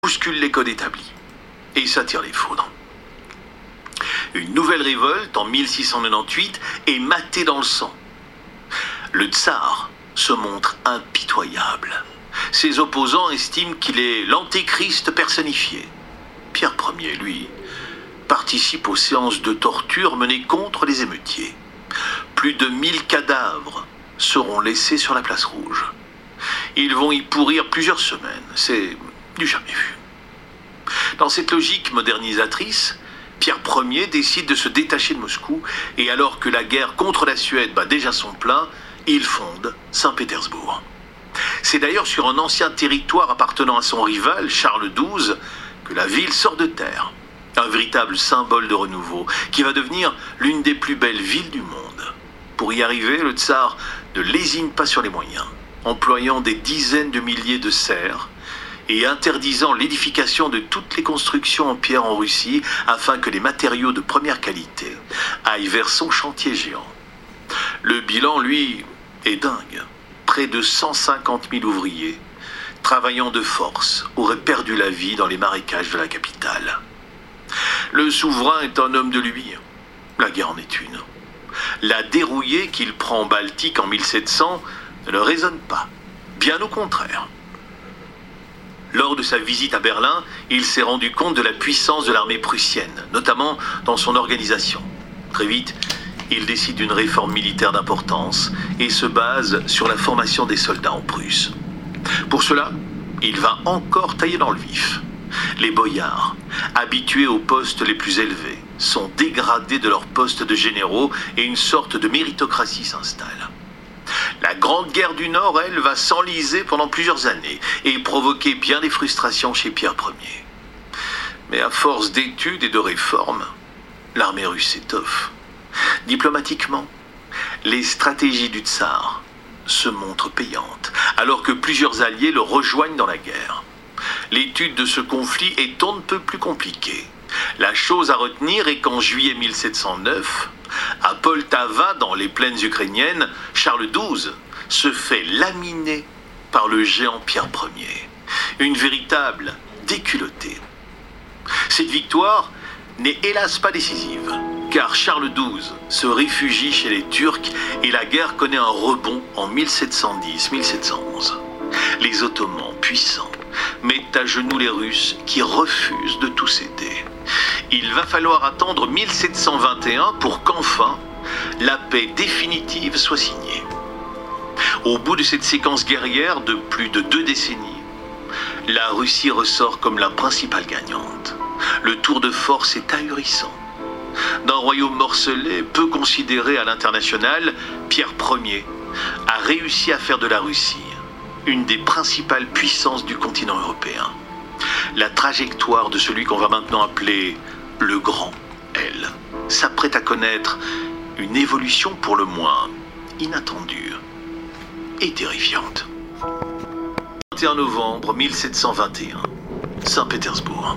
bouscule les codes établis et s'attire les foudres. Une nouvelle révolte en 1698 est matée dans le sang. Le tsar se montre impitoyable. Ses opposants estiment qu'il est l'antéchrist personnifié. Pierre Ier, lui, participe aux séances de torture menées contre les émeutiers. Plus de 1000 cadavres seront laissés sur la place rouge. Ils vont y pourrir plusieurs semaines. C'est du jamais vu. Dans cette logique modernisatrice, Pierre Ier décide de se détacher de Moscou et alors que la guerre contre la Suède bat déjà son plein, il fonde Saint-Pétersbourg. C'est d'ailleurs sur un ancien territoire appartenant à son rival, Charles XII, que la ville sort de terre. Un véritable symbole de renouveau qui va devenir l'une des plus belles villes du monde. Pour y arriver, le tsar ne lésine pas sur les moyens, employant des dizaines de milliers de serfs et interdisant l'édification de toutes les constructions en pierre en Russie afin que les matériaux de première qualité aillent vers son chantier géant. Le bilan, lui, est dingue. Près de 150 000 ouvriers, travaillant de force, auraient perdu la vie dans les marécages de la capitale. Le souverain est un homme de lui. La guerre en est une. La dérouillée qu'il prend en Baltique en 1700 ne le résonne pas. Bien au contraire. Lors de sa visite à Berlin, il s'est rendu compte de la puissance de l'armée prussienne, notamment dans son organisation. Très vite, il décide d'une réforme militaire d'importance et se base sur la formation des soldats en Prusse. Pour cela, il va encore tailler dans le vif. Les boyards, habitués aux postes les plus élevés, sont dégradés de leurs postes de généraux et une sorte de méritocratie s'installe. La Grande Guerre du Nord, elle, va s'enliser pendant plusieurs années et provoquer bien des frustrations chez Pierre Ier. Mais à force d'études et de réformes, l'armée russe s'étoffe. Diplomatiquement, les stratégies du tsar se montrent payantes, alors que plusieurs alliés le rejoignent dans la guerre. L'étude de ce conflit est on ne peut plus compliquée. La chose à retenir est qu'en juillet 1709, à Poltava, dans les plaines ukrainiennes, Charles XII se fait laminer par le géant Pierre Ier. Une véritable déculottée. Cette victoire n'est hélas pas décisive, car Charles XII se réfugie chez les Turcs et la guerre connaît un rebond en 1710-1711. Les Ottomans, puissants, mettent à genoux les Russes qui refusent de tout céder. Il va falloir attendre 1721 pour qu'enfin la paix définitive soit signée. Au bout de cette séquence guerrière de plus de 2 décennies, la Russie ressort comme la principale gagnante. Le tour de force est ahurissant. D'un royaume morcelé, peu considéré à l'international, Pierre Ier a réussi à faire de la Russie une des principales puissances du continent européen. La trajectoire de celui qu'on va maintenant appeler le Grand L s'apprête à connaître une évolution pour le moins inattendue et terrifiante. 21 novembre 1721, Saint-Pétersbourg.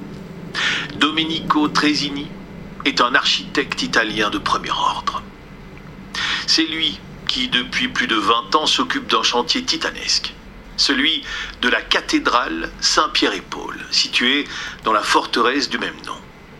Domenico Tresini est un architecte italien de premier ordre. C'est lui qui, depuis plus de 20 ans, s'occupe d'un chantier titanesque, celui de la cathédrale Saint-Pierre-et-Paul, située dans la forteresse du même nom.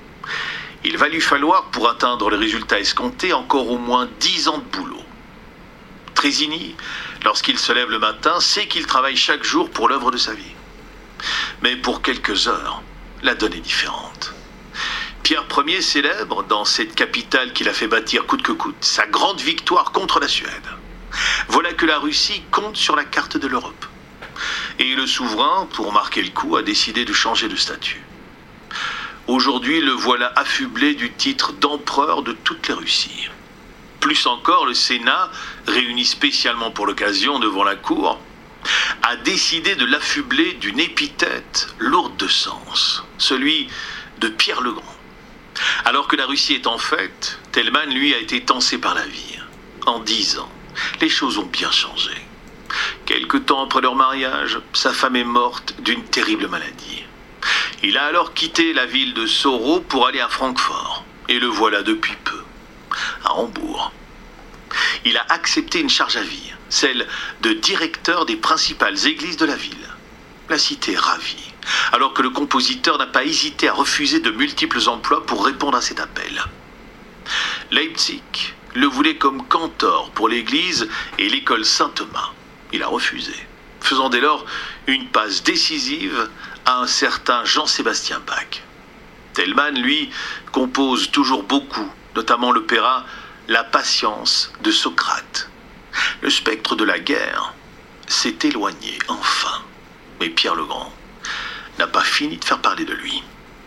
Il va lui falloir, pour atteindre le résultat escompté, encore au moins 10 ans de boulot. Tresini, lorsqu'il se lève le matin, sait qu'il travaille chaque jour pour l'œuvre de sa vie. Mais pour quelques heures, la donne est différente. Pierre Ier célèbre, dans cette capitale qu'il a fait bâtir coûte que coûte, sa grande victoire contre la Suède. Voilà que la Russie compte sur la carte de l'Europe. Et le souverain, pour marquer le coup, a décidé de changer de statut. Aujourd'hui, le voilà affublé du titre d'empereur de toutes les Russies. Plus encore, le Sénat, réuni spécialement pour l'occasion devant la cour, a décidé de l'affubler d'une épithète lourde de sens, celui de Pierre le Grand. Alors que la Russie est en fête, Thälmann, lui, a été tancé par la vie. En 10 ans, les choses ont bien changé. Quelque temps après leur mariage, sa femme est morte d'une terrible maladie. Il a alors quitté la ville de Soro pour aller à Francfort, et le voilà depuis peu, à Hambourg. Il a accepté une charge à vie, celle de directeur des principales églises de la ville. La cité est ravie, alors que le compositeur n'a pas hésité à refuser de multiples emplois pour répondre à cet appel. Leipzig le voulait comme cantor pour l'église et l'école Saint-Thomas. Il a refusé, faisant dès lors une passe décisive à un certain Jean-Sébastien Bach. Telemann, lui, compose toujours beaucoup, notamment l'opéra La patience de Socrate. Le spectre de la guerre s'est éloigné enfin, mais Pierre le Grand n'a pas fini de faire parler de lui.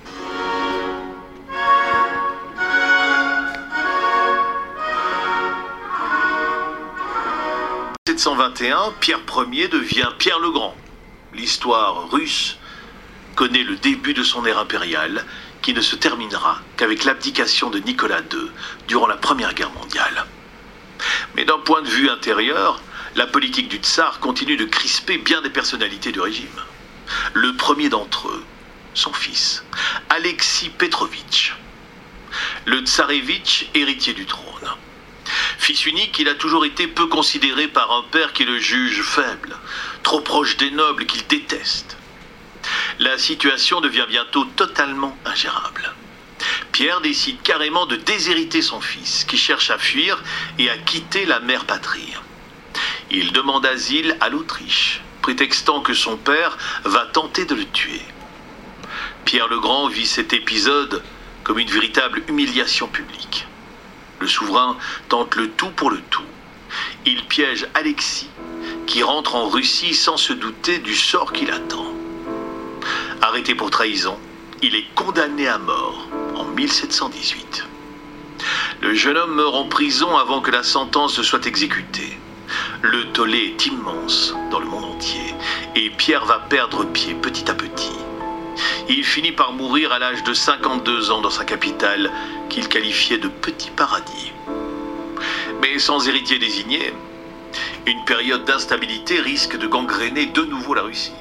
En 1721, Pierre Ier devient Pierre le Grand. L'histoire russe connaît le début de son ère impériale, qui ne se terminera qu'avec l'abdication de Nicolas II durant la Première Guerre mondiale. Mais d'un point de vue intérieur, la politique du tsar continue de crisper bien des personnalités du régime. Le premier d'entre eux, son fils, Alexis Petrovitch, le tsarévitch héritier du trône. Fils unique, il a toujours été peu considéré par un père qui le juge faible, trop proche des nobles qu'il déteste. La situation devient bientôt totalement ingérable. Pierre décide carrément de déshériter son fils, qui cherche à fuir et à quitter la mère patrie. Il demande asile à l'Autriche, prétextant que son père va tenter de le tuer. Pierre le Grand vit cet épisode comme une véritable humiliation publique. Le souverain tente le tout pour le tout. Il piège Alexis, qui rentre en Russie sans se douter du sort qui l'attend. Arrêté pour trahison, il est condamné à mort en 1718. Le jeune homme meurt en prison avant que la sentence ne soit exécutée. Le tollé est immense dans le monde entier et Pierre va perdre pied petit à petit. Il finit par mourir à l'âge de 52 ans dans sa capitale, qu'il qualifiait de petit paradis. Mais sans héritier désigné, une période d'instabilité risque de gangréner de nouveau la Russie.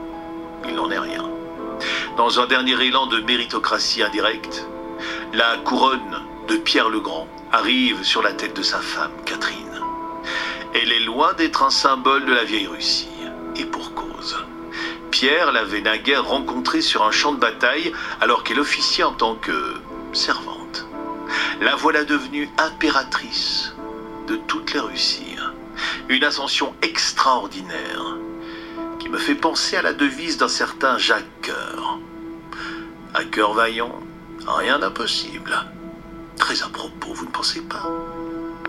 Il n'en est rien. Dans un dernier élan de méritocratie indirecte, la couronne de Pierre le Grand arrive sur la tête de sa femme, Catherine. Elle est loin d'être un symbole de la vieille Russie, et pour cause. Pierre l'avait naguère rencontrée sur un champ de bataille alors qu'elle officiait en tant que servante. La voilà devenue impératrice de toutes les Russies. Une ascension extraordinaire qui me fait penser à la devise d'un certain Jacques Coeur. À cœur vaillant, rien d'impossible. Très à propos, vous ne pensez pas ?